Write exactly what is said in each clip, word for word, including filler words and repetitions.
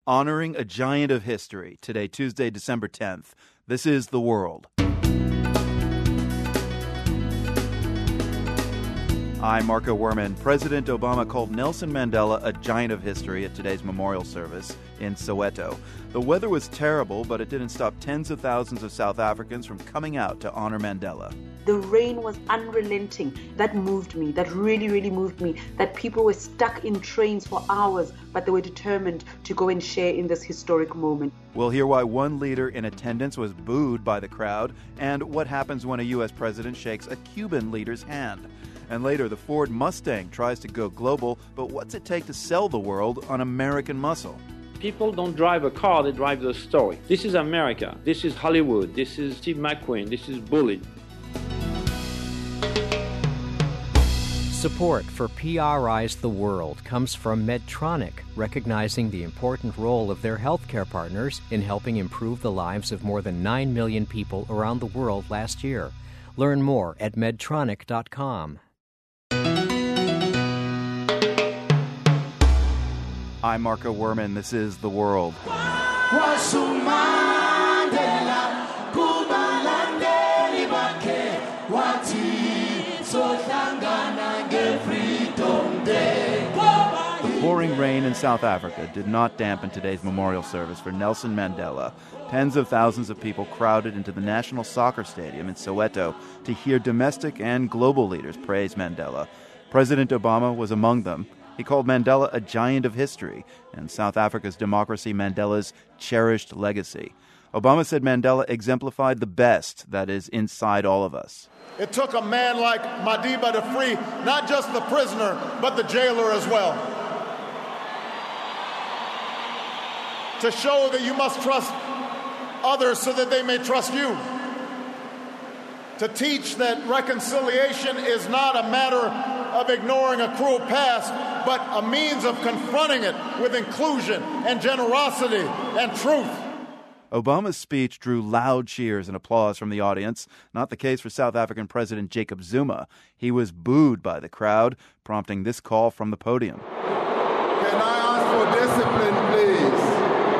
Honoring a giant of history. Today, Tuesday, December tenth. This is The World. I'm Marco Werman. President Obama called Nelson Mandela a giant of history at today's memorial service in Soweto. The weather was terrible, but it didn't stop tens of thousands of South Africans from coming out to honor Mandela. The rain was unrelenting. That moved me. That really, really moved me. That people were stuck in trains for hours, but they were determined to go and share in this historic moment. We'll hear why one leader in attendance was booed by the crowd and what happens when a U S president shakes a Cuban leader's hand. And later, the Ford Mustang tries to go global, but what's it take to sell the world on American muscle? People don't drive a car, they drive the story. This is America. This is Hollywood. This is Steve McQueen. This is Bullitt. Support for P R I's The World comes from Medtronic, recognizing the important role of their healthcare partners in helping improve the lives of more than nine million people around the world last year. Learn more at medtronic dot com. I'm Marco Werman. This is The World. The pouring rain in South Africa did not dampen today's memorial service for Nelson Mandela. Tens of thousands of people crowded into the National Soccer Stadium in Soweto to hear domestic and global leaders praise Mandela. President Obama was among them. He called Mandela a giant of history and South Africa's democracy Mandela's cherished legacy. Obama said Mandela exemplified the best that is inside all of us. It took a man like Madiba to free not just the prisoner, but the jailer as well. To show that you must trust others so that they may trust you. To teach that reconciliation is not a matter of ignoring a cruel past, but a means of confronting it with inclusion and generosity and truth. Obama's speech drew loud cheers and applause from the audience. Not the case for South African President Jacob Zuma. He was booed by the crowd, prompting this call from the podium. Can I ask for discipline, please?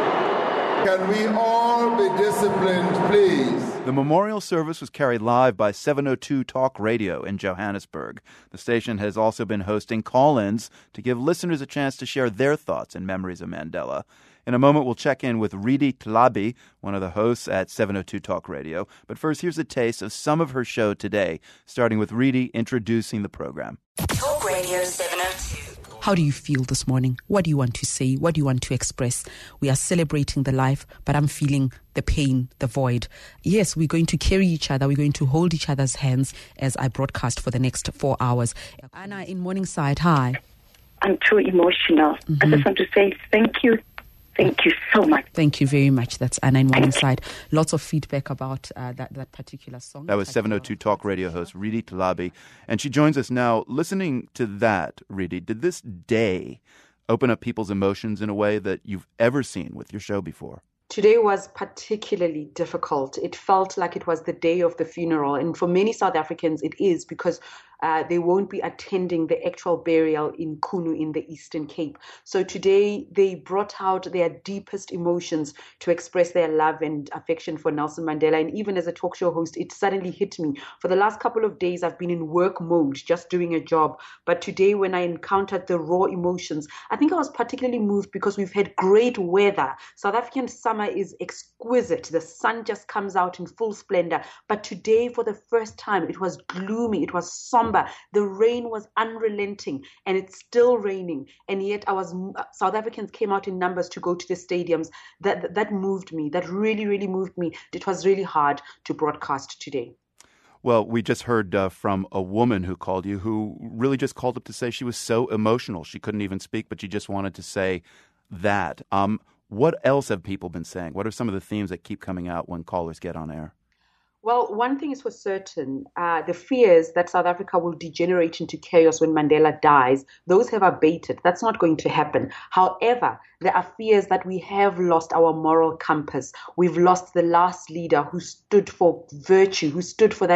Can we all be disciplined, please? The memorial service was carried live by seven oh two Talk Radio in Johannesburg. The station has also been hosting call-ins to give listeners a chance to share their thoughts and memories of Mandela. In a moment, we'll check in with Redi Tlhabi, one of the hosts at seven oh two Talk Radio. But first, here's a taste of some of her show today, starting with Redi introducing the program. Talk Radio seven oh two. How do you feel this morning? What do you want to say? What do you want to express? We are celebrating the life, but I'm feeling the pain, the void. Yes, we're going to carry each other. We're going to hold each other's hands as I broadcast for the next four hours. Anna in Morningside, hi. I'm too emotional. Mm-hmm. I just want to say thank you. Thank you so much. Thank you very much. That's Anna in Morningside. Lots of feedback about uh, that, that particular song. That was seven oh two Talk Radio host Redi Tlhabi. And she joins us now. Listening to that, Redi, did this day open up people's emotions in a way that you've ever seen with your show before? Today was particularly difficult. It felt like it was the day of the funeral. And for many South Africans, it is because uh, they won't be attending the actual burial in Qunu in the Eastern Cape. So today they brought out their deepest emotions to express their love and affection for Nelson Mandela. And even as a talk show host, it suddenly hit me. For the last couple of days, I've been in work mode, just doing a job. But today when I encountered the raw emotions, I think I was particularly moved because we've had great weather. South African summer is exquisite. The sun just comes out in full splendor. But today, for the first time, it was gloomy. It was somber. The rain was unrelenting, and it's still raining. And yet, I was South Africans came out in numbers to go to the stadiums. That that, that moved me. That really, really moved me. It was really hard to broadcast today. Well, we just heard uh, from a woman who called you, who really just called up to say she was so emotional she couldn't even speak, but she just wanted to say that. Um, What else have people been saying? What are some of the themes that keep coming out when callers get on air? Well, one thing is for certain, uh, the fears that South Africa will degenerate into chaos when Mandela dies, those have abated. That's not going to happen. However, there are fears that we have lost our moral compass. We've lost the last leader who stood for virtue, who stood for that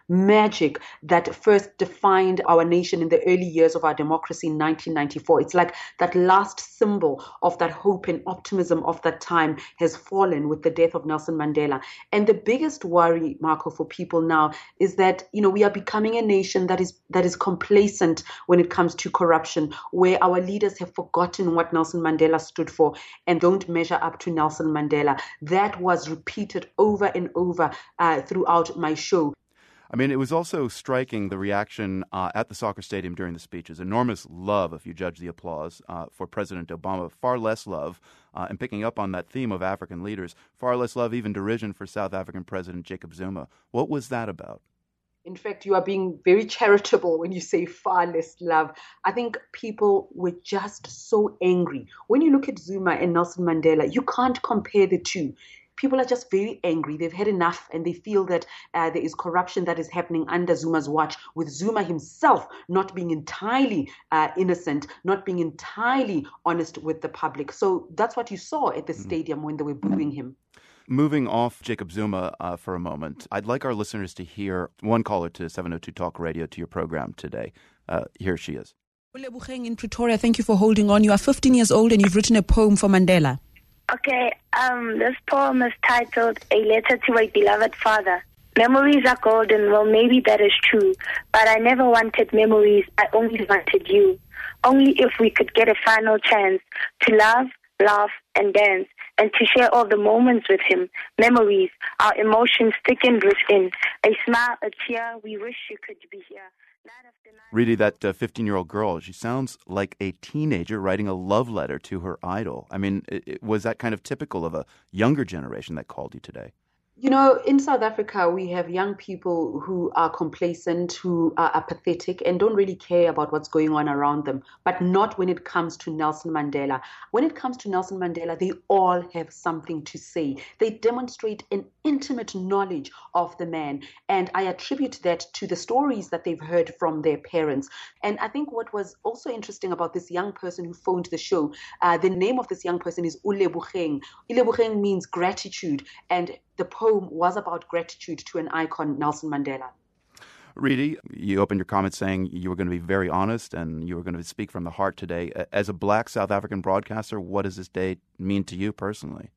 magic that first defined our nation in the early years of our democracy in nineteen ninety-four. It's like that last symbol of that hope and optimism of that time has fallen with the death of Nelson Mandela. And the biggest worry, Marco, for people now is that, you know, we are becoming a nation that is that is complacent when it comes to corruption, where our leaders have forgotten what Nelson Mandela stood for and don't measure up to Nelson Mandela. That was repeated over and over uh, throughout my show. I mean, it was also striking, the reaction uh, at the soccer stadium during the speeches. Enormous love, if you judge the applause, uh, for President Obama. Far less love, uh, and picking up on that theme of African leaders, far less love, even derision for South African President Jacob Zuma. What was that about? In fact, you are being very charitable when you say far less love. I think people were just so angry. When you look at Zuma and Nelson Mandela, you can't compare the two. People are just very angry. They've had enough, and they feel that uh, there is corruption that is happening under Zuma's watch, with Zuma himself not being entirely uh, innocent, not being entirely honest with the public. So that's what you saw at the mm-hmm. stadium when they were booing him. Moving off Jacob Zuma uh, for a moment, I'd like our listeners to hear one caller to seven oh two Talk Radio, to your program today. Uh, here she is. Uleboheng in Pretoria, thank you for holding on. You are fifteen years old and you've written a poem for Mandela. Okay, um, this poem is titled A Letter to My Beloved Father. Memories are golden, well maybe that is true, but I never wanted memories, I only wanted you. Only if we could get a final chance to love, laugh, and dance, and to share all the moments with him. Memories, our emotions thickened within. A smile, a tear, we wish you could be here. Really, that uh, fifteen-year-old girl, she sounds like a teenager writing a love letter to her idol. I mean, it, it, was that kind of typical of a younger generation that called you today? You know, in South Africa, we have young people who are complacent, who are apathetic and don't really care about what's going on around them, but not when it comes to Nelson Mandela. When it comes to Nelson Mandela, they all have something to say. They demonstrate an intimate knowledge of the man, and I attribute that to the stories that they've heard from their parents. And I think what was also interesting about this young person who phoned the show, uh, the name of this young person is Uleboheng. Uleboheng means gratitude, and the poem was about gratitude to an icon, Nelson Mandela. Reedy, you opened your comments saying you were going to be very honest and you were going to speak from the heart today. As a black South African broadcaster, what does this day mean to you personally?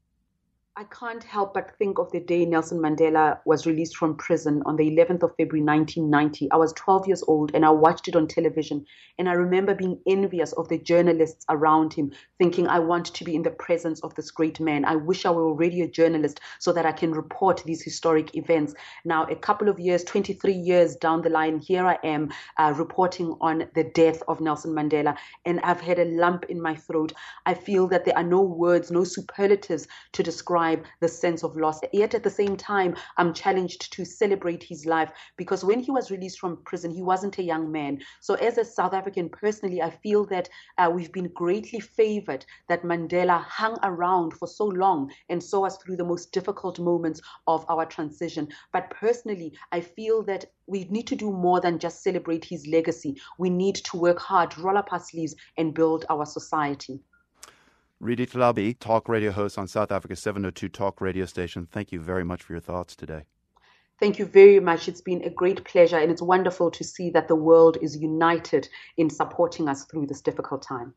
I can't help but think of the day Nelson Mandela was released from prison on the eleventh of February nineteen ninety. I was twelve years old and I watched it on television. And I remember being envious of the journalists around him, thinking, I want to be in the presence of this great man. I wish I were already a journalist so that I can report these historic events. Now, a couple of years, twenty-three years down the line, here I am uh, reporting on the death of Nelson Mandela. And I've had a lump in my throat. I feel that there are no words, no superlatives to describe the sense of loss. Yet at the same time, I'm challenged to celebrate his life, because when he was released from prison, he wasn't a young man. So as a South African, personally, I feel that uh, we've been greatly favored that Mandela hung around for so long and saw us through the most difficult moments of our transition. But personally, I feel that we need to do more than just celebrate his legacy. We need to work hard, roll up our sleeves, and build our society. Reedy Tlhabi, talk radio host on South Africa's seven oh two Talk radio station. Thank you very much for your thoughts today. Thank you very much. It's been a great pleasure, and it's wonderful to see that the world is united in supporting us through this difficult time.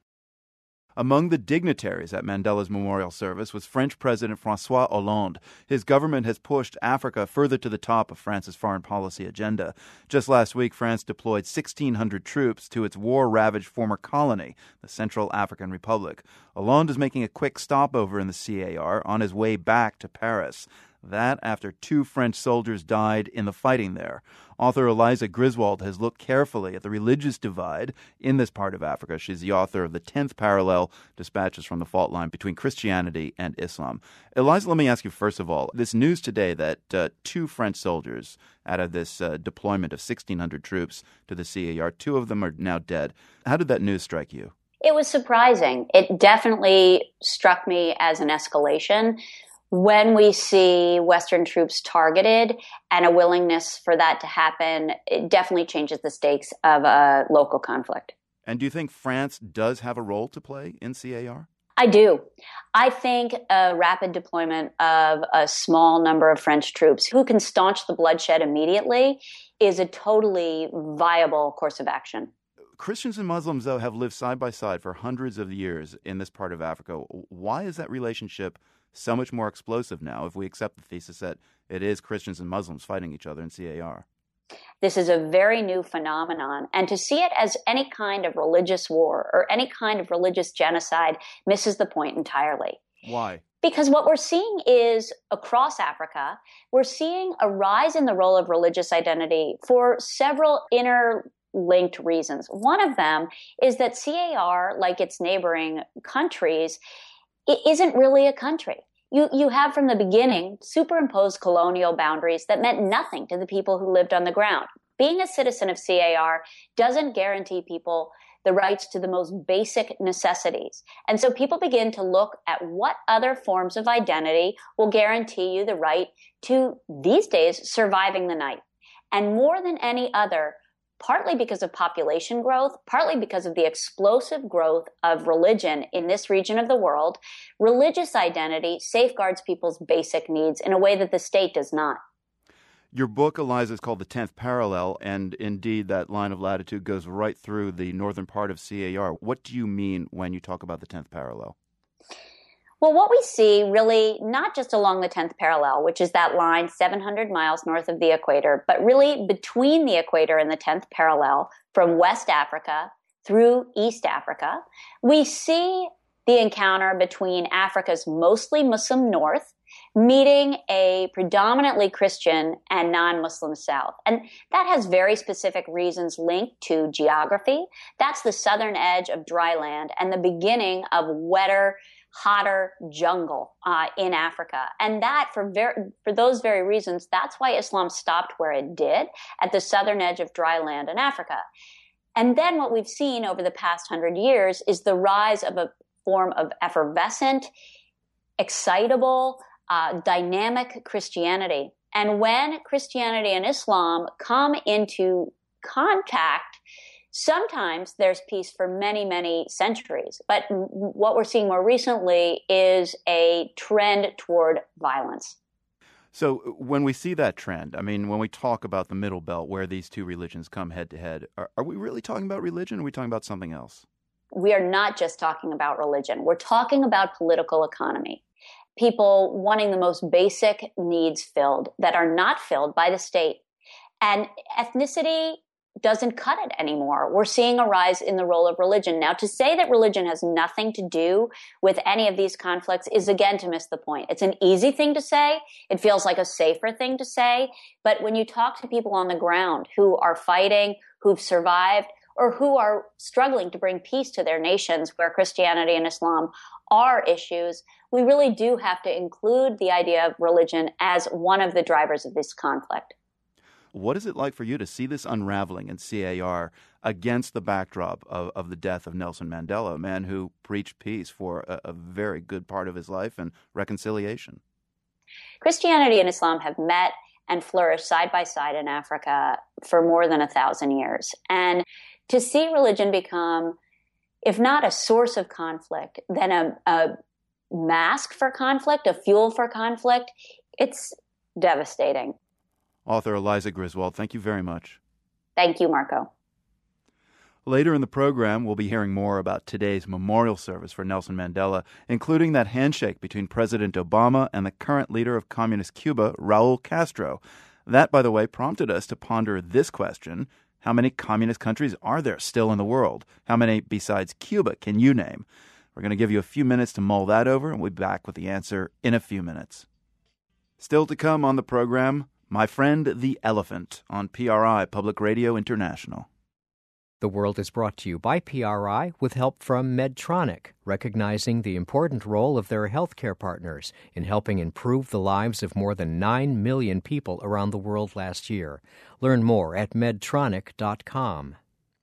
Among the dignitaries at Mandela's memorial service was French President François Hollande. His government has pushed Africa further to the top of France's foreign policy agenda. Just last week, France deployed sixteen hundred troops to its war-ravaged former colony, the Central African Republic. Hollande is making a quick stopover in the C A R on his way back to Paris. That after two French soldiers died in the fighting there. Author Eliza Griswold has looked carefully at the religious divide in this part of Africa. She's the author of The Tenth Parallel, Dispatches from the Fault Line Between Christianity and Islam. Eliza, let me ask you first of all, this news today that uh, two French soldiers out of this uh, deployment of sixteen hundred troops to the C A R, two of them are now dead. How did that news strike you? It was surprising. It definitely struck me as an escalation. When we see Western troops targeted and a willingness for that to happen, it definitely changes the stakes of a local conflict. And do you think France does have a role to play in C A R? I do. I think a rapid deployment of a small number of French troops who can staunch the bloodshed immediately is a totally viable course of action. Christians and Muslims, though, have lived side by side for hundreds of years in this part of Africa. Why is that relationship so much more explosive now if we accept the thesis that it is Christians and Muslims fighting each other in C A R? This is a very new phenomenon, and to see it as any kind of religious war or any kind of religious genocide misses the point entirely. Why? Because what we're seeing is, across Africa, we're seeing a rise in the role of religious identity for several interlinked reasons. One of them is that C A R, like its neighboring countries, it isn't really a country. You you have from the beginning superimposed colonial boundaries that meant nothing to the people who lived on the ground. Being a citizen of C A R doesn't guarantee people the rights to the most basic necessities. And so people begin to look at what other forms of identity will guarantee you the right to, these days, surviving the night. And more than any other, partly because of population growth, partly because of the explosive growth of religion in this region of the world, religious identity safeguards people's basic needs in a way that the state does not. Your book, Eliza, is called The Tenth Parallel, and indeed that line of latitude goes right through the northern part of C A R. What do you mean when you talk about the Tenth Parallel? Well, what we see really not just along the tenth parallel, which is that line seven hundred miles north of the equator, but really between the equator and the tenth parallel from West Africa through East Africa, we see the encounter between Africa's mostly Muslim north meeting a predominantly Christian and non-Muslim south. And that has very specific reasons linked to geography. That's the southern edge of dry land and the beginning of wetter, hotter jungle uh, in Africa. And that, for ver- for those very reasons, that's why Islam stopped where it did, at the southern edge of dry land in Africa. And then what we've seen over the past hundred years is the rise of a form of effervescent, excitable, uh, dynamic Christianity. And when Christianity and Islam come into contact, sometimes there's peace for many, many centuries. But what we're seeing more recently is a trend toward violence. So when we see that trend, I mean, when we talk about the Middle Belt, where these two religions come head to head, are, are we really talking about religion, or are we talking about something else? We are not just talking about religion. We're talking about political economy. People wanting the most basic needs filled that are not filled by the state. And ethnicity doesn't cut it anymore. We're seeing a rise in the role of religion. Now, to say that religion has nothing to do with any of these conflicts is, again, to miss the point. It's an easy thing to say. It feels like a safer thing to say. But when you talk to people on the ground who are fighting, who've survived, or who are struggling to bring peace to their nations where Christianity and Islam are issues, we really do have to include the idea of religion as one of the drivers of this conflict. What is it like for you to see this unraveling in C A R against the backdrop of, of the death of Nelson Mandela, a man who preached peace for a, a very good part of his life and reconciliation? Christianity and Islam have met and flourished side by side in Africa for more than a thousand years. And to see religion become, if not a source of conflict, then a, a mask for conflict, a fuel for conflict, it's devastating. Author Eliza Griswold, thank you very much. Thank you, Marco. Later in the program, we'll be hearing more about today's memorial service for Nelson Mandela, including that handshake between President Obama and the current leader of communist Cuba, Raul Castro. That, by the way, prompted us to ponder this question: how many communist countries are there still in the world? How many besides Cuba can you name? We're going to give you a few minutes to mull that over, and we'll be back with the answer in a few minutes. Still to come on the program, My Friend the Elephant on P R I, Public Radio International. The World is brought to you by P R I with help from Medtronic, recognizing the important role of their healthcare partners in helping improve the lives of more than nine million people around the world last year. Learn more at medtronic dot com.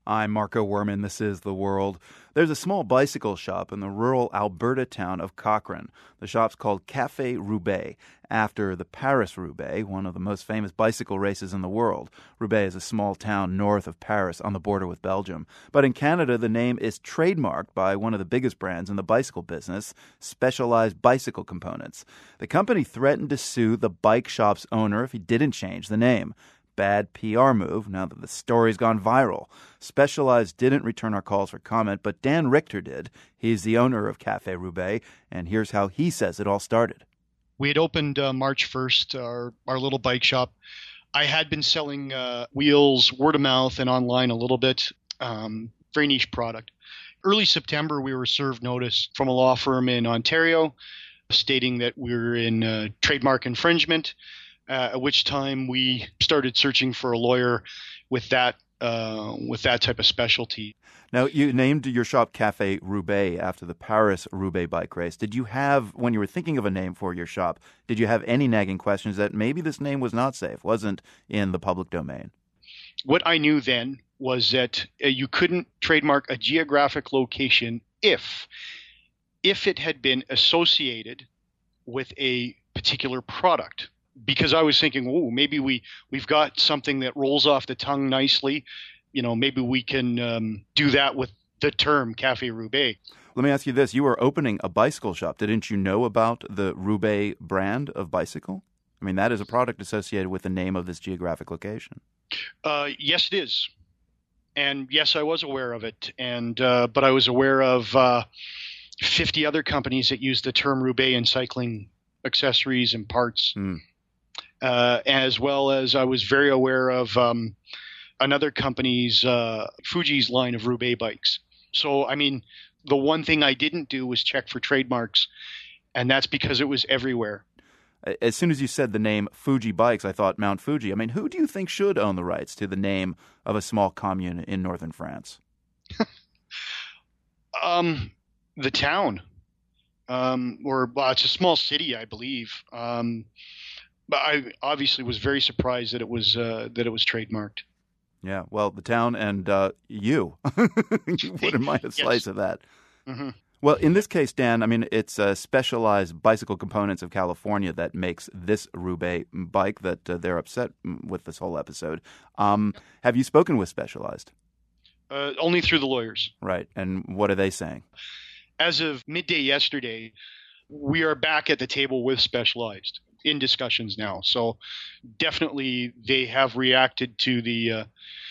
I'm Marco Werman. This is The World. There's a small bicycle shop in the rural Alberta town of Cochrane. The shop's called Café Roubaix, after the Paris-Roubaix, one of the most famous bicycle races in the world. Roubaix is a small town north of Paris on the border with Belgium. But in Canada, the name is trademarked by one of the biggest brands in the bicycle business, Specialized Bicycle Components. The company threatened to sue the bike shop's owner if he didn't change the name. Bad P R move now that the story's gone viral. Specialized didn't return our calls for comment, but Dan Richter did. He's the owner of Café Roubaix, and here's how he says it all started. We had opened uh, March first, our, our little bike shop. I had been selling uh, wheels, word of mouth, and online a little bit. Um, very niche product. Early September, we were served notice from a law firm in Ontario stating that we were in uh, trademark infringement. Uh, at which time we started searching for a lawyer with that uh, with that type of specialty. Now, you named your shop Café Roubaix after the Paris-Roubaix bike race. Did you have, when you were thinking of a name for your shop, did you have any nagging questions that maybe this name was not safe, wasn't in the public domain? What I knew then was that uh, you couldn't trademark a geographic location if, if it had been associated with a particular product. Because I was thinking, oh, maybe we, we've got something that rolls off the tongue nicely. You know, maybe we can um, do that with the term Café Roubaix. Let me ask you this. You were opening a bicycle shop. Didn't you know about the Roubaix brand of bicycle? I mean, that is a product associated with the name of this geographic location. Uh, yes, it is. And yes, I was aware of it. And uh, but I was aware of uh, fifty other companies that use the term Roubaix in cycling accessories and parts. Mm. Uh, as well as I was very aware of um, another company's, uh, Fuji's line of Roubaix bikes. So, I mean, the one thing I didn't do was check for trademarks, and that's because it was everywhere. As soon as you said the name Fuji Bikes, I thought Mount Fuji. I mean, who do you think should own the rights to the name of a small commune in northern France? um, the town. Um, or well, it's a small city, I believe. Um But I obviously was very surprised that it was uh, that it was trademarked. Yeah, well, the town and uh, you, you wouldn't mind a slice yes. of that. Mm-hmm. Well, in this case, Dan, I mean, it's uh, Specialized Bicycle Components of California that makes this Roubaix bike that uh, they're upset with this whole episode. Um, have you spoken with Specialized? Uh, only through the lawyers. Right, and what are they saying? As of midday yesterday, we are back at the table with Specialized. In discussions now. So definitely they have reacted to the uh,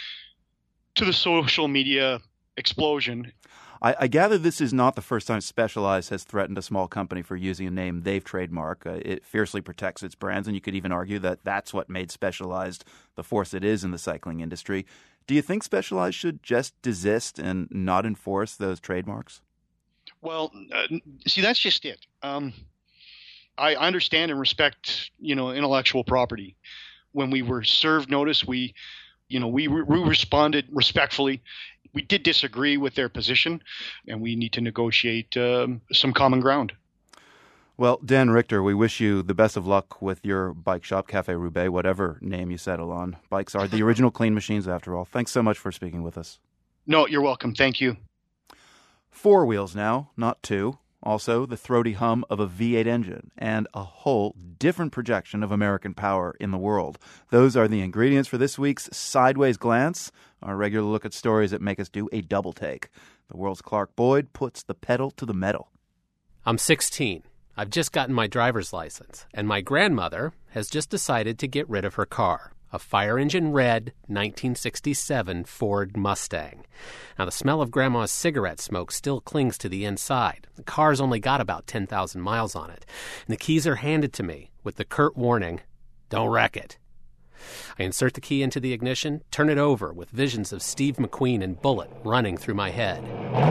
to the social media explosion. I, I gather this is not the first time Specialized has threatened a small company for using a name they've trademarked. Uh, it fiercely protects its brands, and you could even argue that that's what made Specialized the force it is in the cycling industry. Do you think Specialized should just desist and not enforce those trademarks? Well, uh, see, that's just it. Um I understand and respect, you know, intellectual property. When we were served notice, we, you know, we, re- we responded respectfully. We did disagree with their position, and we need to negotiate um, some common ground. Well, Dan Richter, we wish you the best of luck with your bike shop, Café Roubaix, whatever name you settle on. Bikes are the original clean machines, after all. Thanks so much for speaking with us. No, you're welcome. Thank you. Four wheels now, not two. Also, the throaty hum of a V eight engine and a whole different projection of American power in the world. Those are the ingredients for this week's Sideways Glance, our regular look at stories that make us do a double take. The world's Clark Boyd puts the pedal to the metal. I'm sixteen. I've just gotten my driver's license, and my grandmother has just decided to get rid of her car. A fire-engine red nineteen sixty-seven Ford Mustang. Now, the smell of Grandma's cigarette smoke still clings to the inside. The car's only got about ten thousand miles on it, and the keys are handed to me with the curt warning, "Don't wreck it." I insert the key into the ignition, turn it over with visions of Steve McQueen and Bullitt running through my head.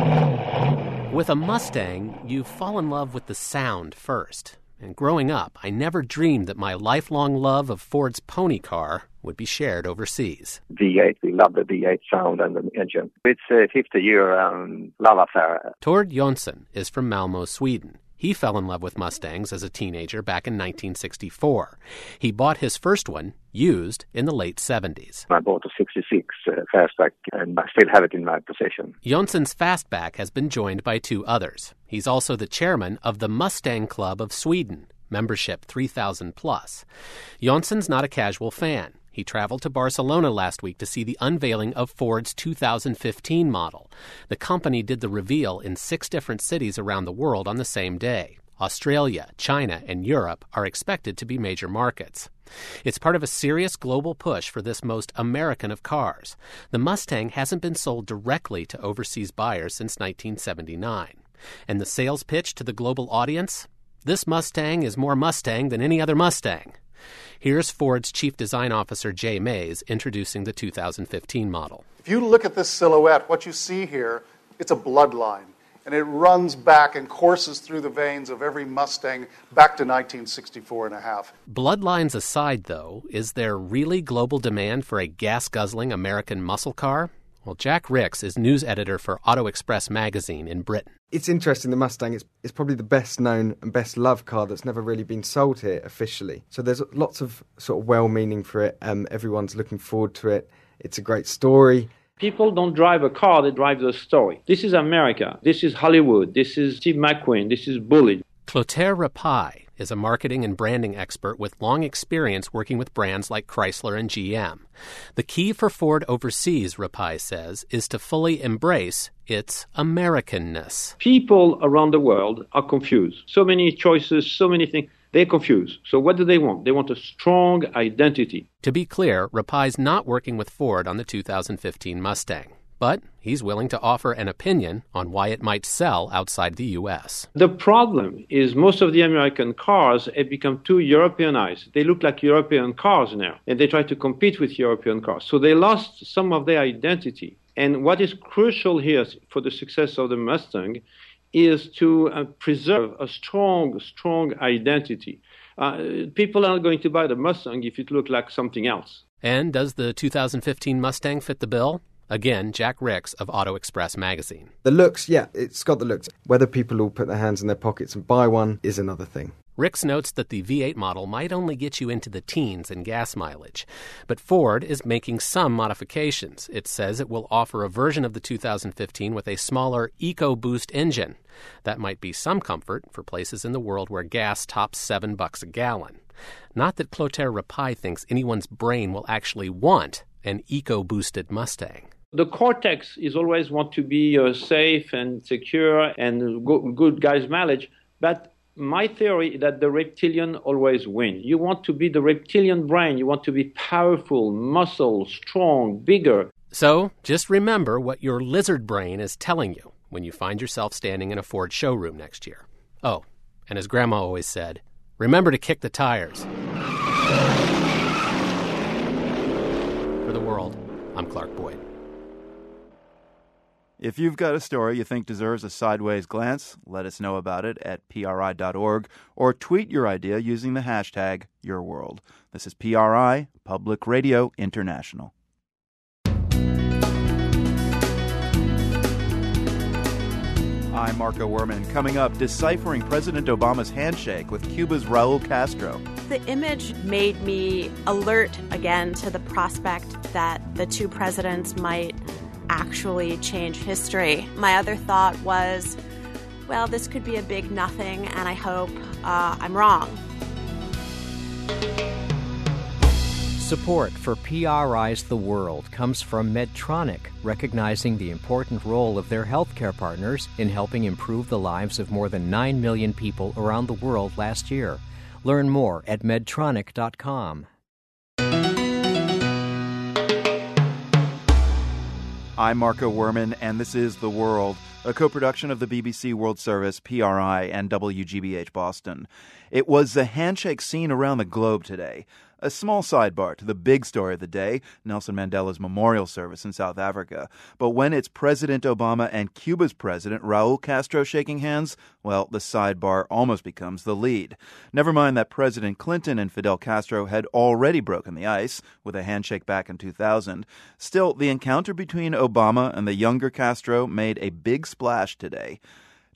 With a Mustang, you fall in love with the sound first. And growing up, I never dreamed that my lifelong love of Ford's pony car would be shared overseas. V eight, we love the V eight sound and the engine. It's a fifty-year um, love affair. Tord Jonsson is from Malmö, Sweden. He fell in love with Mustangs as a teenager back in nineteen sixty-four. He bought his first one, used, in the late seventies. I bought a sixty-six uh, Fastback, and I still have it in my possession. Jonsson's Fastback has been joined by two others. He's also the chairman of the Mustang Club of Sweden, membership three thousand plus. Jonsson's not a casual fan. He traveled to Barcelona last week to see the unveiling of Ford's two thousand fifteen model. The company did the reveal in six different cities around the world on the same day. Australia, China, and Europe are expected to be major markets. It's part of a serious global push for this most American of cars. The Mustang hasn't been sold directly to overseas buyers since nineteen seventy-nine. And the sales pitch to the global audience? This Mustang is more Mustang than any other Mustang. Here's Ford's Chief Design Officer Jay Mays introducing the two thousand fifteen model. If you look at this silhouette, what you see here, it's a bloodline. And it runs back and courses through the veins of every Mustang back to nineteen sixty-four and a half. Bloodlines aside, though, is there really global demand for a gas-guzzling American muscle car? Well, Jack Ricks is news editor for Auto Express magazine in Britain. It's interesting, the Mustang is, is probably the best known and best loved car that's never really been sold here officially. So there's lots of sort of well-meaning for it. Um, everyone's looking forward to it. It's a great story. People don't drive a car, they drive the story. This is America. This is Hollywood. This is Steve McQueen. This is Bullitt. Clotaire Rapaille is a marketing and branding expert with long experience working with brands like Chrysler and G M. The key for Ford overseas, Rapaille says, is to fully embrace its Americanness. People around the world are confused. So many choices, so many things. They're confused. So what do they want? They want a strong identity. To be clear, Rapaille's not working with Ford on the two thousand fifteen Mustang. But he's willing to offer an opinion on why it might sell outside the U S. The problem is most of the American cars have become too Europeanized. They look like European cars now, and they try to compete with European cars. So they lost some of their identity. And what is crucial here for the success of the Mustang is to uh, preserve a strong, strong identity. Uh, people are going to buy the Mustang if it looks like something else. And does the two thousand fifteen Mustang fit the bill? Again, Jack Ricks of Auto Express magazine. The looks, yeah, it's got the looks. Whether people will put their hands in their pockets and buy one is another thing. Ricks notes that the V eight model might only get you into the teens in gas mileage. But Ford is making some modifications. It says it will offer a version of the two thousand fifteen with a smaller EcoBoost engine. That might be some comfort for places in the world where gas tops seven bucks a gallon. Not that Clotaire Rapaille thinks anyone's brain will actually want an eco-boosted Mustang. The cortex is always want to be uh, safe and secure and go- good guy's mileage, but my theory is that the reptilian always win. You want to be the reptilian brain. You want to be powerful, muscle, strong, bigger. So just remember what your lizard brain is telling you when you find yourself standing in a Ford showroom next year. Oh, and as Grandma always said, remember to kick the tires. For the world, I'm Clark Boyd. If you've got a story you think deserves a sideways glance, let us know about it at P R I dot org or tweet your idea using the hashtag YourWorld. This is P R I, Public Radio International. I'm Marco Werman. Coming up, deciphering President Obama's handshake with Cuba's Raul Castro. The image made me alert again to the prospect that the two presidents might actually change history. My other thought was, well, this could be a big nothing, and I hope uh, I'm wrong. Support for P R I's The World comes from Medtronic, recognizing the important role of their healthcare partners in helping improve the lives of more than nine million people around the world last year. Learn more at medtronic dot com. I'm Marco Werman, and this is The World, a co-production of the B B C World Service, P R I, and W G B H Boston. It was the handshake scene around the globe today. A small sidebar to the big story of the day, Nelson Mandela's memorial service in South Africa. But when it's President Obama and Cuba's president, Raul Castro, shaking hands, well, the sidebar almost becomes the lead. Never mind that President Clinton and Fidel Castro had already broken the ice with a handshake back in two thousand. Still, the encounter between Obama and the younger Castro made a big splash today.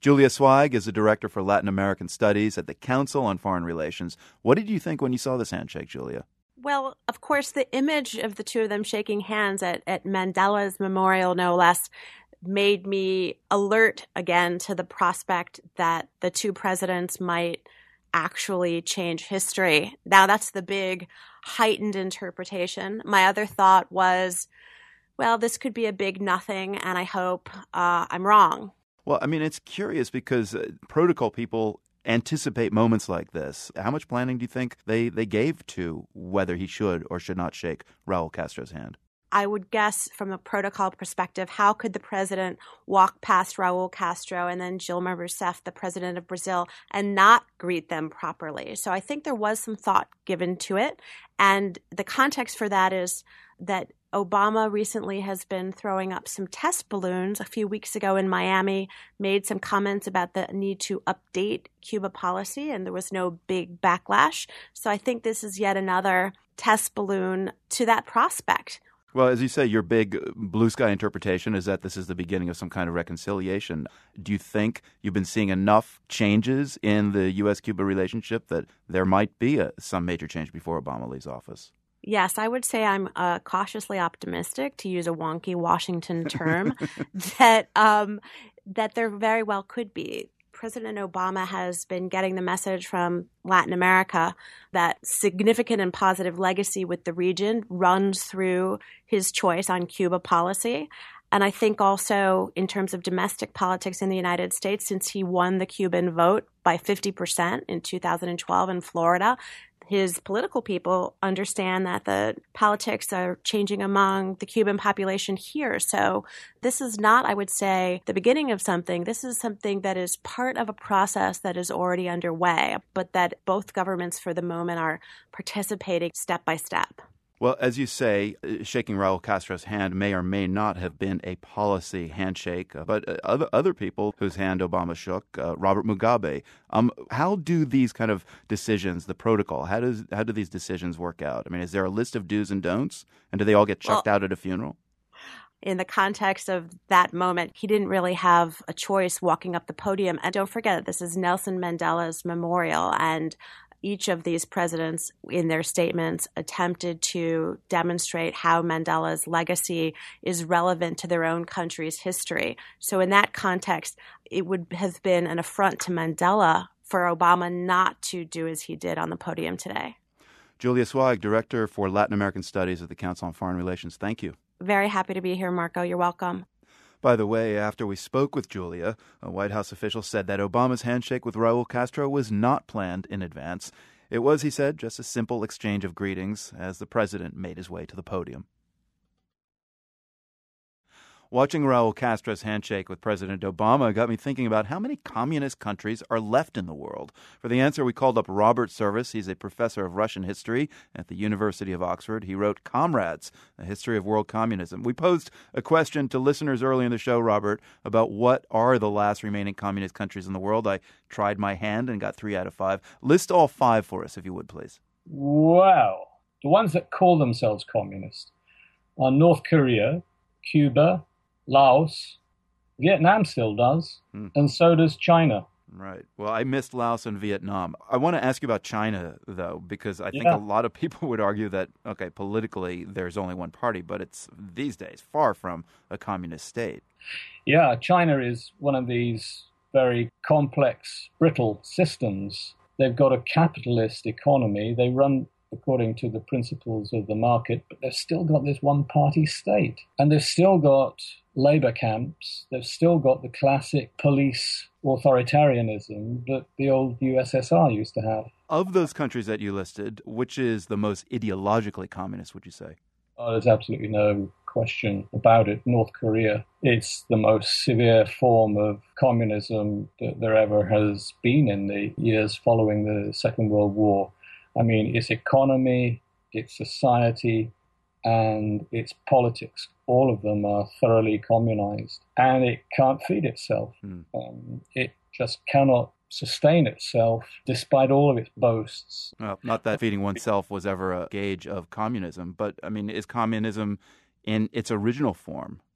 Julia Zweig is the Director for Latin American Studies at the Council on Foreign Relations. What did you think when you saw this handshake, Julia? Well, of course, the image of the two of them shaking hands at, at Mandela's memorial, no less, made me alert again to the prospect that the two presidents might actually change history. Now, that's the big heightened interpretation. My other thought was, well, this could be a big nothing, and I hope uh, I'm wrong. Well, I mean, it's curious because uh, protocol people anticipate moments like this. How much planning do you think they, they gave to whether he should or should not shake Raul Castro's hand? I would guess from a protocol perspective, how could the president walk past Raul Castro and then Dilma Rousseff, the president of Brazil, and not greet them properly? So I think there was some thought given to it. And the context for that is that Obama recently has been throwing up some test balloons. A few weeks ago in Miami, made some comments about the need to update Cuba policy, and there was no big backlash. So I think this is yet another test balloon to that prospect. Well, as you say, your big blue sky interpretation is that this is the beginning of some kind of reconciliation. Do you think you've been seeing enough changes in the U S Cuba relationship that there might be a, some major change before Obama leaves office? Yes, I would say I'm uh, cautiously optimistic, to use a wonky Washington term, that um, that there very well could be. President Obama has been getting the message from Latin America that significant and positive legacy with the region runs through his choice on Cuba policy. And I think also in terms of domestic politics in the United States, since he won the Cuban vote by fifty percent in two thousand twelve in Florida, his political people understand that the politics are changing among the Cuban population here. So this is not, I would say, the beginning of something. This is something that is part of a process that is already underway, but that both governments for the moment are participating step by step. Well, as you say, shaking Raul Castro's hand may or may not have been a policy handshake, uh, but uh, other other people whose hand Obama shook, uh, Robert Mugabe. Um, how do these kind of decisions, the protocol, how does how do these decisions work out? I mean, is there a list of do's and don'ts, and do they all get chucked well, out at a funeral? In the context of that moment, he didn't really have a choice walking up the podium. And don't forget, this is Nelson Mandela's memorial, and each of these presidents in their statements attempted to demonstrate how Mandela's legacy is relevant to their own country's history. So in that context, it would have been an affront to Mandela for Obama not to do as he did on the podium today. Julia Zweig, Director for Latin American Studies at the Council on Foreign Relations. Thank you. Very happy to be here, Marco. You're welcome. By the way, after we spoke with Julia, a White House official said that Obama's handshake with Raul Castro was not planned in advance. It was, he said, just a simple exchange of greetings as the president made his way to the podium. Watching Raul Castro's handshake with President Obama got me thinking about how many communist countries are left in the world. For the answer, we called up Robert Service. He's a professor of Russian history at the University of Oxford. He wrote Comrades, A History of World Communism. We posed a question to listeners early in the show, Robert, about what are the last remaining communist countries in the world. I tried my hand and got three out of five. List all five for us, if you would, please. Wow. The ones that call themselves communist are North Korea, Cuba, Laos, Vietnam still does, hmm. and so does China. Right. Well, I missed Laos and Vietnam. I want to ask you about China, though, because I think yeah. a lot of people would argue that, okay, politically there's only one party, but it's these days far from a communist state. Yeah, China is one of these very complex, brittle systems. They've got a capitalist economy. They run according to the principles of the market, but they've still got this one-party state. And they've still got labor camps. They've still got the classic police authoritarianism that the old U S S R used to have. Of those countries that you listed, which is the most ideologically communist, would you say? Oh, there's absolutely no question about it. North Korea, it's the most severe form of communism that there ever has been in the years following the Second World War. I mean, its economy, its society, and its politics, all of them are thoroughly communized. And it can't feed itself. Mm. Um, it just cannot sustain itself despite all of its boasts. Well, not that feeding oneself was ever a gauge of communism, but, I mean, is communism in its original form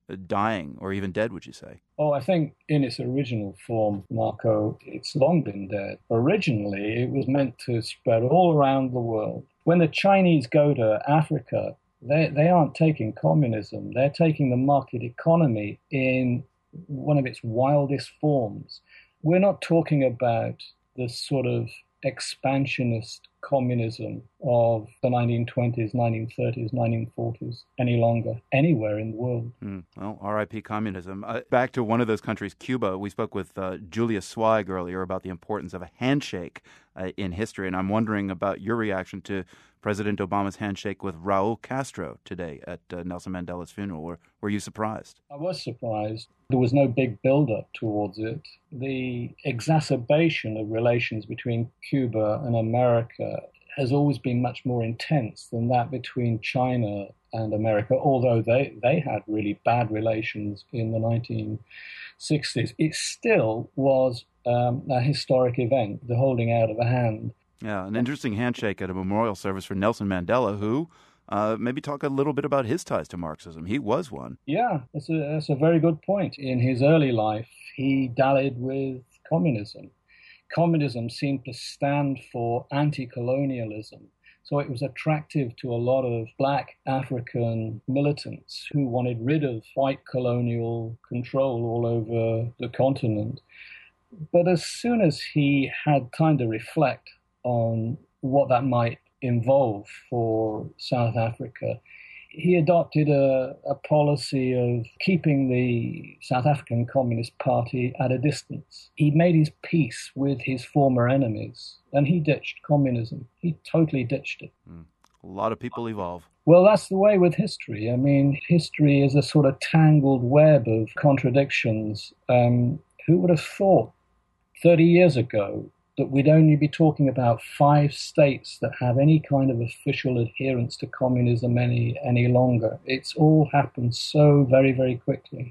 dying or even dead, would you say? Oh, I think in its original form, Marco, it's long been dead. Originally, it was meant to spread all around the world. When the Chinese go to Africa, they, they aren't taking communism. They're taking the market economy in one of its wildest forms. We're not talking about the sort of expansionist communism of the nineteen twenties, nineteen thirties, nineteen forties any longer anywhere in the world. Mm, well, R I P communism. Uh, back to one of those countries, Cuba. We spoke with uh, Julia Zweig earlier about the importance of a handshake uh, in history, and I'm wondering about your reaction to President Obama's handshake with Raul Castro today at uh, Nelson Mandela's funeral. Were, were you surprised? I was surprised. There was no big build-up towards it. The exacerbation of relations between Cuba and America has always been much more intense than that between China and America, although they, they had really bad relations in the nineteen sixties. It still was um, a historic event, the holding out of a hand. Yeah, an interesting handshake at a memorial service for Nelson Mandela, who uh, maybe talk a little bit about his ties to Marxism. He was one. Yeah, that's a, that's a very good point. In his early life, he dallied with communism. Communism seemed to stand for anti-colonialism. So it was attractive to a lot of black African militants who wanted rid of white colonial control all over the continent. But as soon as he had time to reflect on what that might involve for South Africa, he adopted a, a policy of keeping the South African Communist Party at a distance. He made his peace with his former enemies, and he ditched communism. He totally ditched it. Mm. A lot of people evolve. Well, that's the way with history. I mean, history is a sort of tangled web of contradictions. Um, who would have thought thirty years ago that we'd only be talking about five states that have any kind of official adherence to communism any any longer? It's all happened so very, very quickly.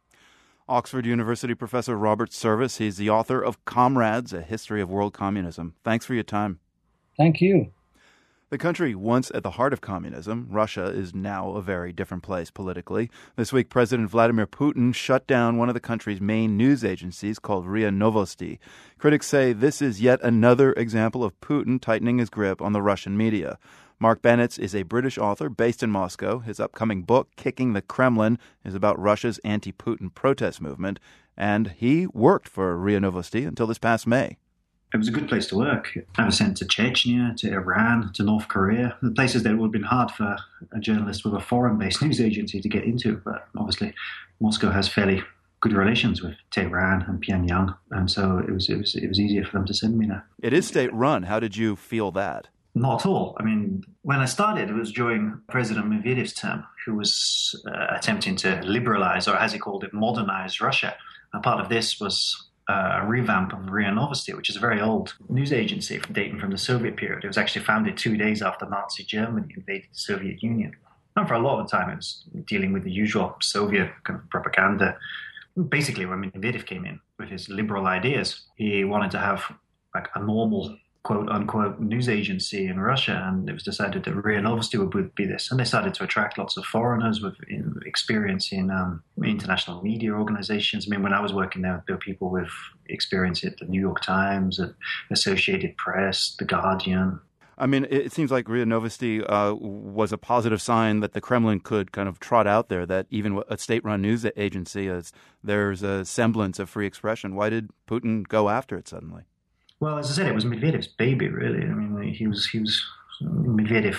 Oxford University professor Robert Service, he's the author of Comrades, A History of World Communism. Thanks for your time. Thank you. The country once at the heart of communism, Russia, is now a very different place politically. This week, President Vladimir Putin shut down one of the country's main news agencies called R I A Novosti. Critics say this is yet another example of Putin tightening his grip on the Russian media. Mark Bennett is a British author based in Moscow. His upcoming book, Kicking the Kremlin, is about Russia's anti-Putin protest movement, and he worked for R I A Novosti until this past May. It was a good place to work. I was sent to Chechnya, to Iran, to North Korea, the places that it would have been hard for a journalist with a foreign-based news agency to get into. But obviously, Moscow has fairly good relations with Tehran and Pyongyang, and so it was it was it was easier for them to send me there. It is state-run. How did you feel that? Not at all. I mean, when I started, it was during President Medvedev's term, who was uh, attempting to liberalize, or as he called it, modernize Russia. And part of this was Uh, a revamp of R I A Novosti, which is a very old news agency dating from the Soviet period. It was actually founded two days after Nazi Germany invaded the Soviet Union. And for a lot of the time, it was dealing with the usual Soviet kind of propaganda. Basically, when Medvedev came in with his liberal ideas, he wanted to have like a normal, quote-unquote, news agency in Russia, and it was decided that R I A Novosti would be this. And they started to attract lots of foreigners with in, experience in um, international media organizations. I mean, when I was working there, there were people with experience at the New York Times, at Associated Press, The Guardian. I mean, it seems like R I A Novosti uh, was a positive sign that the Kremlin could kind of trot out there that even a state-run news agency, is there's a semblance of free expression. Why did Putin go after it suddenly? Well, as I said, it was Medvedev's baby, really. I mean, he was, he was Medvedev.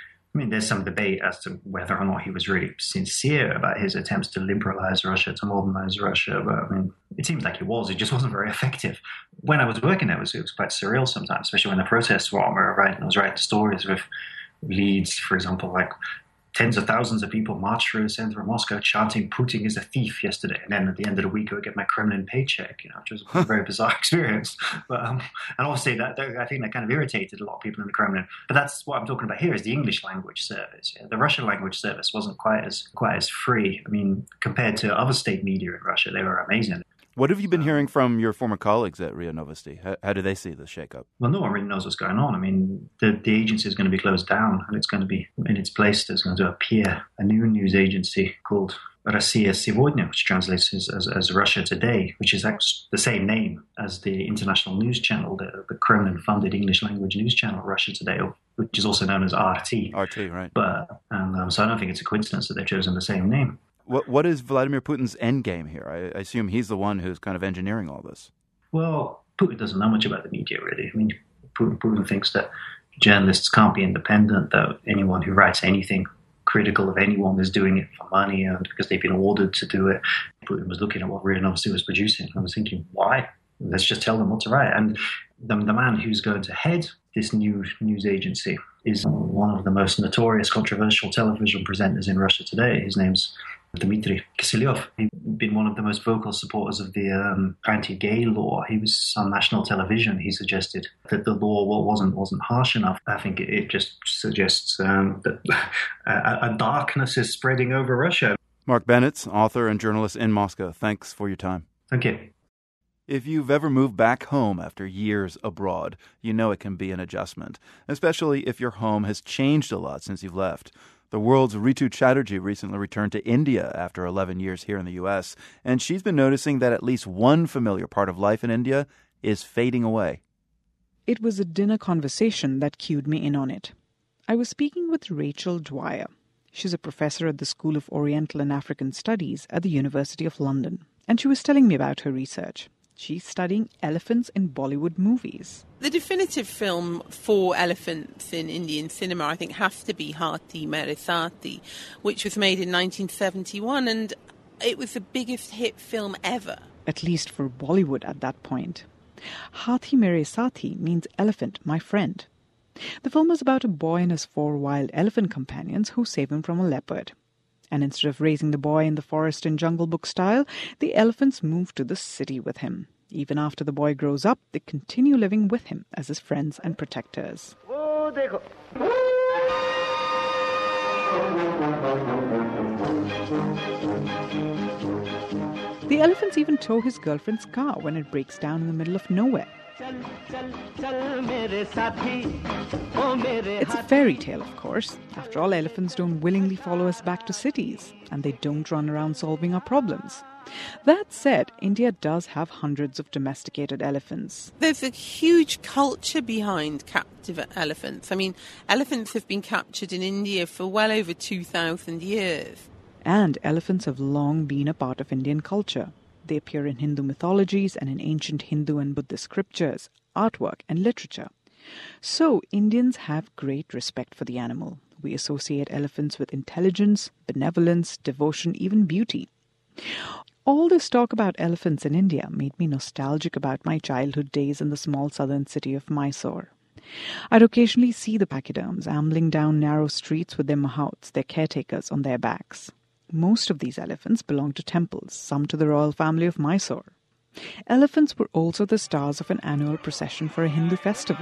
I mean, there's some debate as to whether or not he was really sincere about his attempts to liberalize Russia, to modernize Russia. But I mean, it seems like he was. It just wasn't very effective. When I was working there, it was, it was quite surreal sometimes, especially when the protests were on. We were writing, I was writing stories with leads, for example, like tens of thousands of people marched through the center of Moscow chanting Putin is a thief yesterday. And then at the end of the week, I would get my Kremlin paycheck, you know, which was a very bizarre experience. But um, and obviously, that, that I think that kind of irritated a lot of people in the Kremlin. But that's what I'm talking about here is the English language service. Yeah? The Russian language service wasn't quite as quite as free. I mean, compared to other state media in Russia, they were amazing. What have you been hearing from your former colleagues at R I A Novosti? How, how do they see the shakeup? Well, no one really knows what's going on. I mean, the, the agency is going to be closed down, and it's going to be in its place. There's going to appear a new news agency called Россия сегодня, which translates as, as, as Russia Today, which is actually the same name as the international news channel, the, the Kremlin-funded English language news channel Russia Today, which is also known as R T. R T, right. But, and um, so I don't think it's a coincidence that they've chosen the same name. What What is Vladimir Putin's end game here? I, I assume he's the one who's kind of engineering all this. Well, Putin doesn't know much about the media, really. I mean, Putin, Putin thinks that journalists can't be independent, that anyone who writes anything critical of anyone is doing it for money and because they've been ordered to do it. Putin was looking at what Ria Novosti was producing and was thinking, why? Let's just tell them what to write. And the, the man who's going to head this new news agency is one of the most notorious, controversial television presenters in Russia today. His name's Dmitry Kiselyov. He's been one of the most vocal supporters of the um, anti-gay law. He was on national television. He suggested that the law wasn't wasn't harsh enough. I think it, it just suggests um, that a, a darkness is spreading over Russia. Mark Bennett, author and journalist in Moscow. Thanks for your time. Thank you. If you've ever moved back home after years abroad, you know it can be an adjustment, especially if your home has changed a lot since you've left. The world's Ritu Chatterjee recently returned to India after eleven years here in the U S, and she's been noticing that at least one familiar part of life in India is fading away. It was a dinner conversation that cued me in on it. I was speaking with Rachel Dwyer. She's a professor at the School of Oriental and African Studies at the University of London, and she was telling me about her research. She's studying elephants in Bollywood movies. The definitive film for elephants in Indian cinema, I think, has to be Hathi Mere Saathi, which was made in nineteen seventy-one, and it was the biggest hit film ever. At least for Bollywood at that point. Hathi Mere Saathi means elephant, my friend. The film is about a boy and his four wild elephant companions who save him from a leopard. And instead of raising the boy in the forest and Jungle Book style, the elephants move to the city with him. Even after the boy grows up, they continue living with him as his friends and protectors. The elephants even tow his girlfriend's car when it breaks down in the middle of nowhere. It's a fairy tale, of course. After all, elephants don't willingly follow us back to cities, and they don't run around solving our problems. That said, India does have hundreds of domesticated elephants. There's a huge culture behind captive elephants. I mean, elephants have been captured in India for well over two thousand years. And elephants have long been a part of Indian culture. They appear in Hindu mythologies and in ancient Hindu and Buddhist scriptures, artwork and literature. So Indians have great respect for the animal. We associate elephants with intelligence, benevolence, devotion, even beauty. All this talk about elephants in India made me nostalgic about my childhood days in the small southern city of Mysore. I'd occasionally see the pachyderms ambling down narrow streets with their mahouts, their caretakers, on their backs. Most of these elephants belong to temples, some to the royal family of Mysore. Elephants were also the stars of an annual procession for a Hindu festival.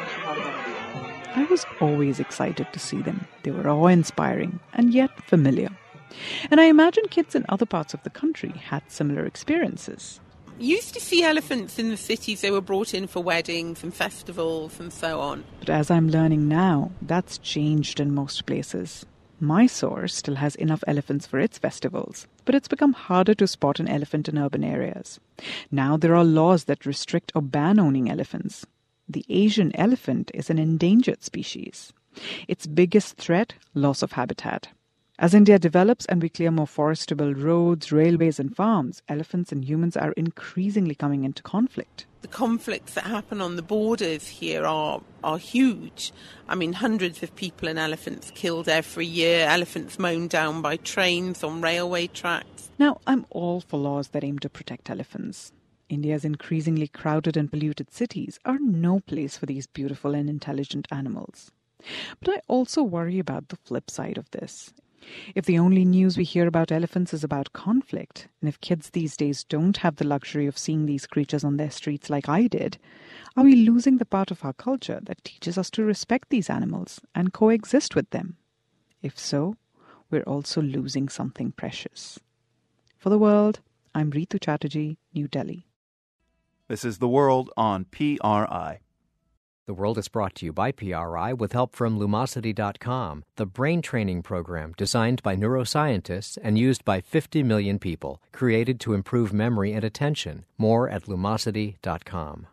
I was always excited to see them. They were awe-inspiring and yet familiar. And I imagine kids in other parts of the country had similar experiences. Used to see elephants in the cities. They were brought in for weddings and festivals and so on. But as I'm learning now, that's changed in most places. Mysore still has enough elephants for its festivals, but it's become harder to spot an elephant in urban areas. Now there are laws that restrict or ban owning elephants. The Asian elephant is an endangered species. Its biggest threat, loss of habitat. As India develops and we clear more forests to build roads, railways and farms, elephants and humans are increasingly coming into conflict. The conflicts that happen on the borders here are, are huge. I mean, hundreds of people and elephants killed every year, elephants mown down by trains on railway tracks. Now, I'm all for laws that aim to protect elephants. India's increasingly crowded and polluted cities are no place for these beautiful and intelligent animals. But I also worry about the flip side of this. If the only news we hear about elephants is about conflict, and if kids these days don't have the luxury of seeing these creatures on their streets like I did, are we losing the part of our culture that teaches us to respect these animals and coexist with them? If so, we're also losing something precious. For The World, I'm Ritu Chatterjee, New Delhi. This is The World on P R I. The World is brought to you by P R I with help from Lumosity dot com, the brain training program designed by neuroscientists and used by fifty million people, created to improve memory and attention. More at Lumosity dot com.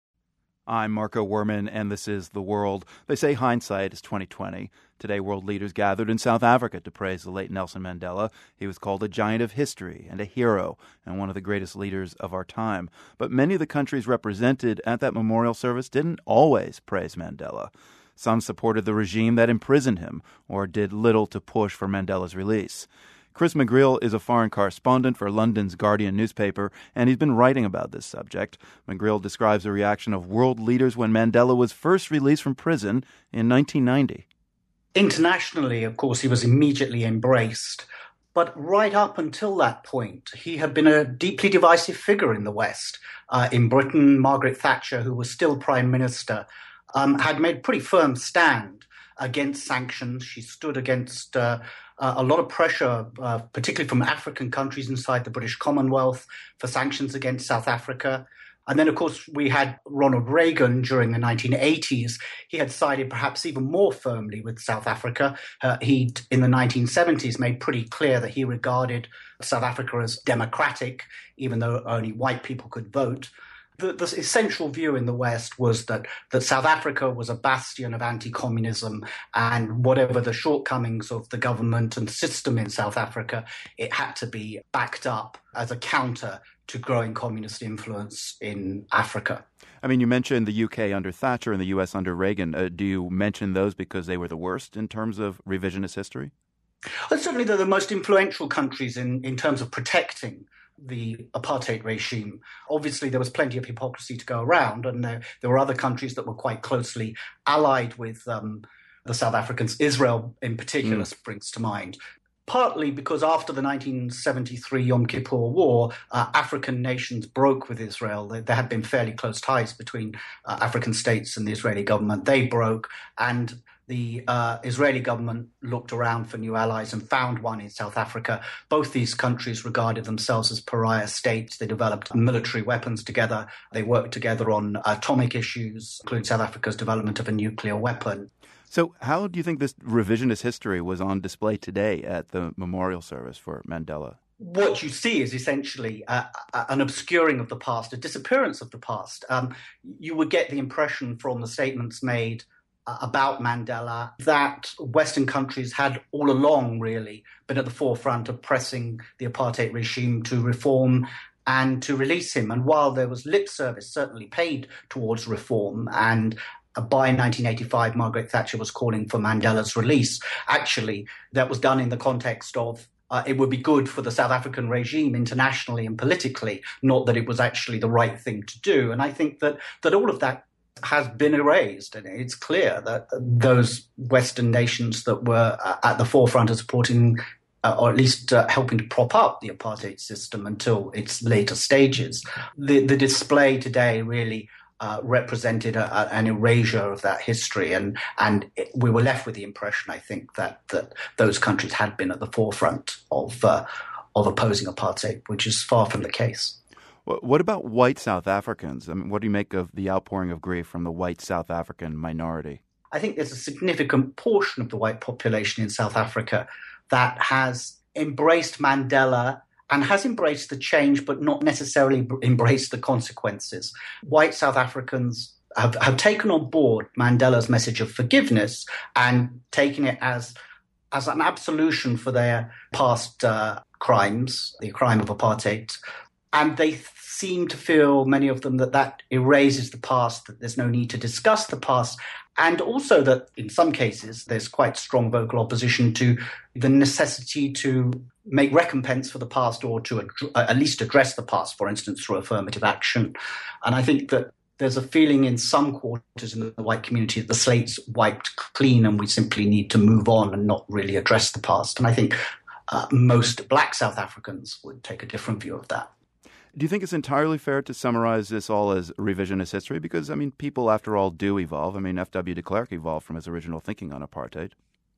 I'm Marco Werman, and this is The World. They say hindsight is twenty twenty. Today, world leaders gathered in South Africa to praise the late Nelson Mandela. He was called a giant of history and a hero and one of the greatest leaders of our time. But many of the countries represented at that memorial service didn't always praise Mandela. Some supported the regime that imprisoned him or did little to push for Mandela's release. Chris McGreal is a foreign correspondent for London's Guardian newspaper, and he's been writing about this subject. McGreal describes the reaction of world leaders when Mandela was first released from prison in nineteen ninety. Internationally, of course, he was immediately embraced. But right up until that point, he had been a deeply divisive figure in the West. Uh, in Britain, Margaret Thatcher, who was still Prime Minister, um, had made a pretty firm stand against sanctions. She stood against uh, uh, a lot of pressure, uh, particularly from African countries inside the British Commonwealth, for sanctions against South Africa. And then, of course, we had Ronald Reagan during the nineteen eighties. He had sided perhaps even more firmly with South Africa. Uh, he, in the nineteen seventies, made pretty clear that he regarded South Africa as democratic, even though only white people could vote. The, the essential view in the West was that, that South Africa was a bastion of anti-communism, and whatever the shortcomings of the government and system in South Africa, it had to be backed up as a counter to growing communist influence in Africa. I mean, you mentioned the U K under Thatcher and the U S under Reagan. Uh, do you mention those because they were the worst in terms of revisionist history? Well, certainly they're the most influential countries in, in terms of protecting the apartheid regime. Obviously, there was plenty of hypocrisy to go around, and there, there were other countries that were quite closely allied with um, the South Africans. Israel, in particular, mm. springs to mind. Partly because after the nineteen seventy-three Yom Kippur War, uh, African nations broke with Israel. There, there had been fairly close ties between uh, African states and the Israeli government. They broke, and the uh, Israeli government looked around for new allies and found one in South Africa. Both these countries regarded themselves as pariah states. They developed military weapons together. They worked together on atomic issues, including South Africa's development of a nuclear weapon. So how do you think this revisionist history was on display today at the memorial service for Mandela? What you see is essentially uh, an obscuring of the past, a disappearance of the past. Um, you would get the impression from the statements made uh, about Mandela that Western countries had all along really been at the forefront of pressing the apartheid regime to reform and to release him. And while there was lip service certainly paid towards reform, and by nineteen eighty-five, Margaret Thatcher was calling for Mandela's release. Actually, that was done in the context of uh, it would be good for the South African regime internationally and politically, not that it was actually the right thing to do. And I think that, that all of that has been erased. And it's clear that those Western nations that were at the forefront of supporting Uh, or at least uh, helping to prop up the apartheid system until its later stages. The, the display today really uh, represented a, a, an erasure of that history, and and it, we were left with the impression, I think, that, that those countries had been at the forefront of uh, of opposing apartheid, which is far from the case. What about white South Africans? I mean, what do you make of the outpouring of grief from the white South African minority? I think there's a significant portion of the white population in South Africa that has embraced Mandela and has embraced the change, but not necessarily embraced the consequences. White South Africans have, have taken on board Mandela's message of forgiveness and taken it as, as an absolution for their past uh, crimes, the crime of apartheid. And they seem to feel, many of them, that that erases the past, that there's no need to discuss the past. And also that in some cases, there's quite strong vocal opposition to the necessity to make recompense for the past, or to ad- at least address the past, for instance, through affirmative action. And I think that there's a feeling in some quarters in the white community that the slate's wiped clean and we simply need to move on and not really address the past. And I think uh, most black South Africans would take a different view of that. Do you think it's entirely fair to summarize this all as revisionist history? Because, I mean, people, after all, do evolve. I mean, F W de Klerk evolved from his original thinking on apartheid.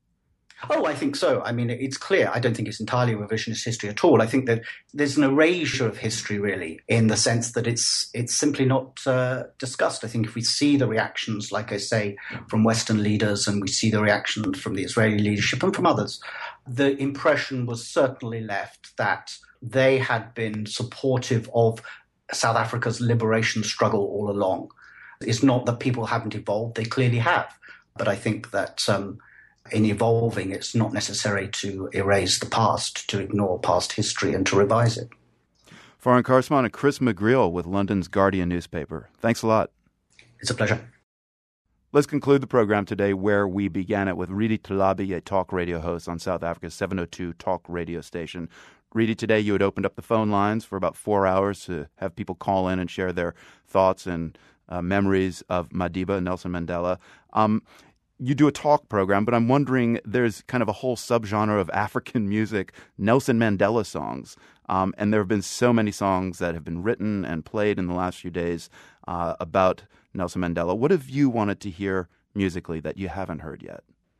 Oh, I think so. I mean, it's clear. I don't think it's entirely revisionist history at all. I think that there's an erasure of history, really, in the sense that it's it's simply not uh, discussed. I think if we see the reactions, like I say, from Western leaders, and we see the reaction from the Israeli leadership and from others, the impression was certainly left that they had been supportive of South Africa's liberation struggle all along. It's not that people haven't evolved. They clearly have. But I think that um, in evolving, it's not necessary to erase the past, to ignore past history and to revise it. Foreign correspondent Chris McGreal with London's Guardian newspaper. Thanks a lot. It's a pleasure. Let's conclude the program today where we began it with Redi Talabi, a talk radio host on South Africa's seven oh two talk radio station. Redi, today you had opened up the phone lines for about four hours to have people call in and share their thoughts and uh, memories of Madiba, Nelson Mandela. Um, you do a talk program, but I'm wondering, there's kind of a whole subgenre of African music, Nelson Mandela songs. Um, and there have been so many songs that have been written and played in the last few days uh, about Nelson Mandela. What have you wanted to hear musically that you haven't heard yet?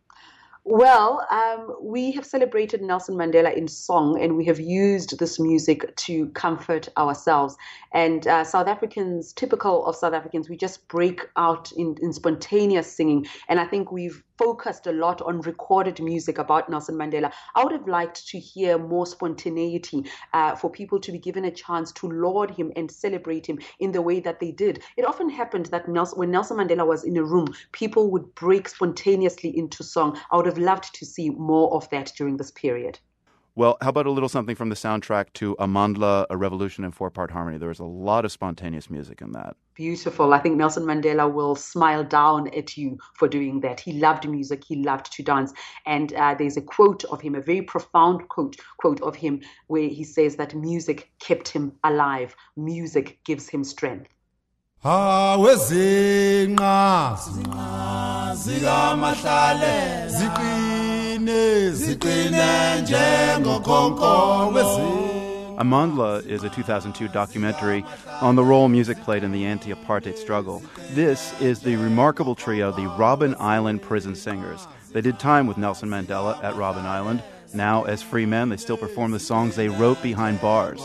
Well, um, we have celebrated Nelson Mandela in song, and we have used this music to comfort ourselves. And uh, South Africans, typical of South Africans, we just break out in, in spontaneous singing. And I think we've focused a lot on recorded music about Nelson Mandela. I would have liked to hear more spontaneity uh, for people to be given a chance to laud him and celebrate him in the way that they did. It often happened that Nelson, when Nelson Mandela was in a room, people would break spontaneously into song. I would have loved to see more of that during this period. Well, how about a little something from the soundtrack to Amandla, A Revolution in Four-Part Harmony? There was a lot of spontaneous music in that. Beautiful. I think Nelson Mandela will smile down at you for doing that. He loved music. He loved to dance. And uh, there's a quote of him, a very profound quote, quote of him, where he says that music kept him alive. Music gives him strength. Amandla is a two thousand two documentary on the role music played in the anti-apartheid struggle. This is the remarkable trio, the Robben Island Prison Singers. They did time with Nelson Mandela at Robben Island. Now, as free men, they still perform the songs they wrote behind bars.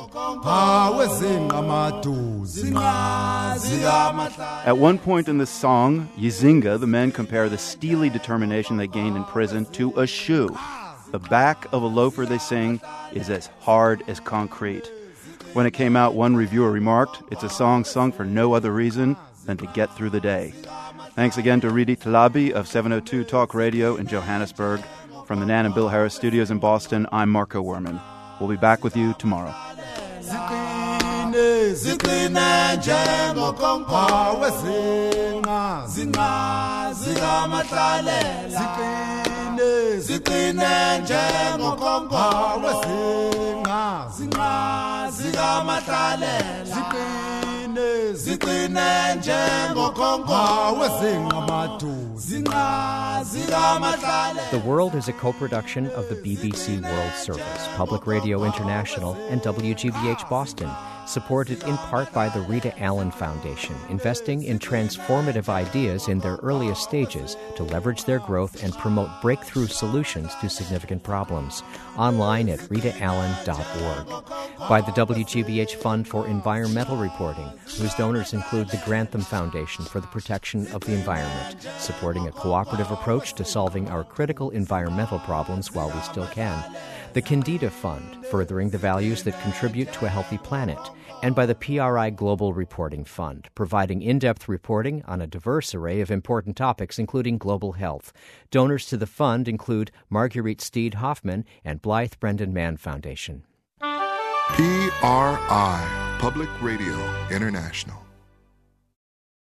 At one point in the song, Yizinga, the men compare the steely determination they gained in prison to a shoe. The back of a loafer, they sing, is as hard as concrete. When it came out, one reviewer remarked, it's a song sung for no other reason than to get through the day. Thanks again to Redi Talabi of seven oh two Talk Radio in Johannesburg. From the Nan and Bill Harris studios in Boston, I'm Marco Werman. We'll be back with you tomorrow. The World is a co-production of the B B C World Service, Public Radio International, and W G B H Boston, supported in part by the Rita Allen Foundation, investing in transformative ideas in their earliest stages to leverage their growth and promote breakthrough solutions to significant problems. Online at rita allen dot org. By the W G B H Fund for Environmental Reporting, whose donors include the Grantham Foundation for the Protection of the Environment, supporting a cooperative approach to solving our critical environmental problems while we still can. The Candida Fund, furthering the values that contribute to a healthy planet. And by the P R I Global Reporting Fund, providing in-depth reporting on a diverse array of important topics, including global health. Donors to the fund include Marguerite Steed Hoffman and Blythe Brendan Mann Foundation. P R I, Public Radio International.